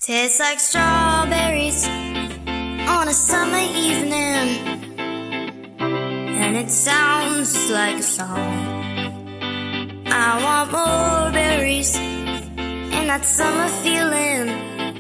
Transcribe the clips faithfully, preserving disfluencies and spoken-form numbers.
Tastes like strawberries on a summer evening, and it sounds just like a song. I want more berries and that summer feeling.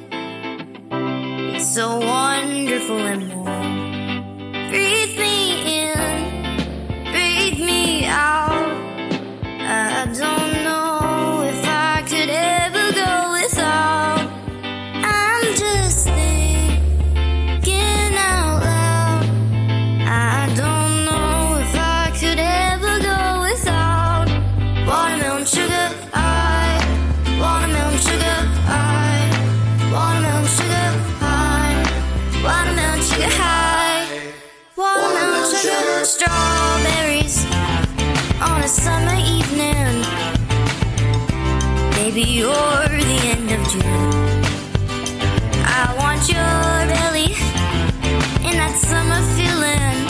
It's so wonderful and warm. Breathe me in, breathe me out. I don't know if I could ever go without. I'm just thinking out loud. I don't know if I could ever go without watermelon sugar high, watermelon sugar high, watermelon sugar high, watermelon sugar high, watermelon sugar. Strawberries on a summer evening. Maybe you're the end of June. I want your belly and that summer feeling,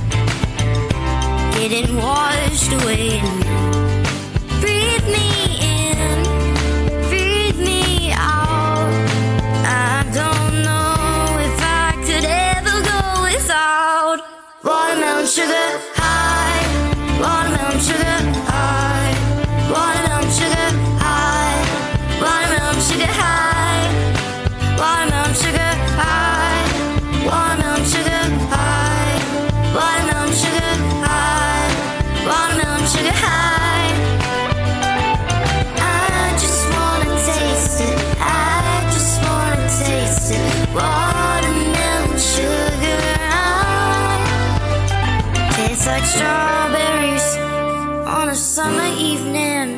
getting washed away in you. Breathe me in, breathe me out. I don't know if I could ever go without watermelon sugar high, watermelon sugar high, watermelon sugar high, watermelon sugar high, watermelon sugar high, watermelon sugar high, watermelon sugar high, watermelon sugar high. I just wanna taste it, I just wanna taste it. Watermelon sugar high. Tastes like strawberries on a summer evening,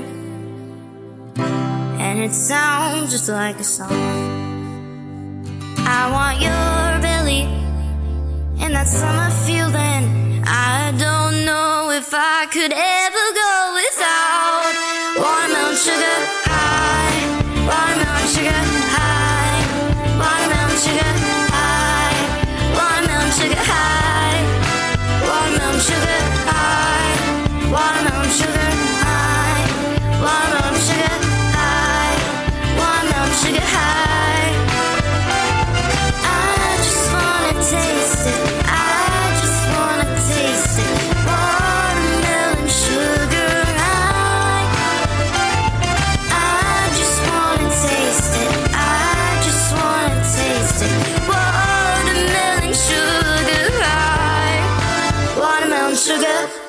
and it sounds just like a song. I want your belly and that summer feeling. I don't know if I could ever go without watermelon sugar high, watermelon sugar high, watermelon sugar high, watermelon sugar high, watermelon sugar high, watermelon sugar high, watermelon sugar high, watermelon sugar high. I just wanna taste it, I just wanna taste it. Watermelon sugar high. I just wanna taste it, I just wanna taste it. Watermelon sugar high, watermelon sugar.